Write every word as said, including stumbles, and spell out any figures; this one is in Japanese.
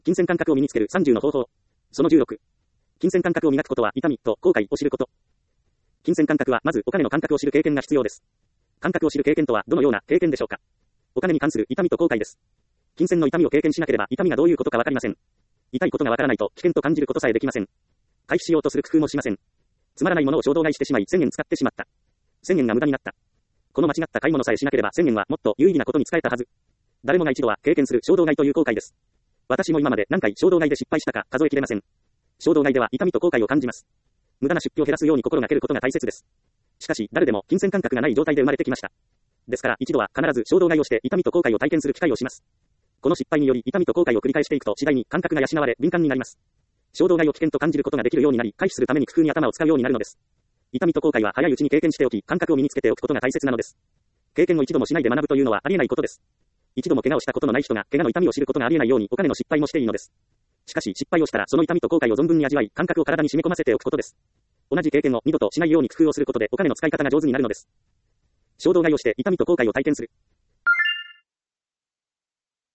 金銭感覚を身につけるさんじゅうの方法。そのじゅうろく。金銭感覚を磨くことは痛みと後悔を知ること。金銭感覚はまずお金の感覚を知る経験が必要です。感覚を知る経験とはどのような経験でしょうか。お金に関する痛みと後悔です。金銭の痛みを経験しなければ痛みがどういうことかわかりません。痛いことがわからないと危険と感じることさえできません。回避しようとする工夫もしません。つまらないものを衝動買いしてしまいせんえん使ってしまった。せんえんが無駄になった。この間違った買い物さえしなければせんえんはもっと有意義なことに使えたはず。誰もが一度は経験する衝動買いという後悔です。私も今まで何回衝動買いで失敗したか数えきれません。衝動買いでは痛みと後悔を感じます。無駄な出費を減らすように心がけることが大切です。しかし誰でも金銭感覚がない状態で生まれてきました。ですから一度は必ず衝動買いをして痛みと後悔を体験する機会をします。この失敗により痛みと後悔を繰り返していくと次第に感覚が養われ敏感になります。衝動買いを危険と感じることができるようになり回避するために工夫に頭を使うようになるのです。痛みと後悔は早いうちに経験しておき感覚を身につけておくことが大切なのです。経験を一度もしないで学ぶというのはありえないことです。一度も怪我をしたことのない人が怪我の痛みを知ることがありえないようにお金の失敗もしていいのです。しかし失敗をしたらその痛みと後悔を存分に味わい感覚を体に染み込ませておくことです。同じ経験を二度としないように工夫をすることでお金の使い方が上手になるのです。衝動買いをして痛みと後悔を体験する。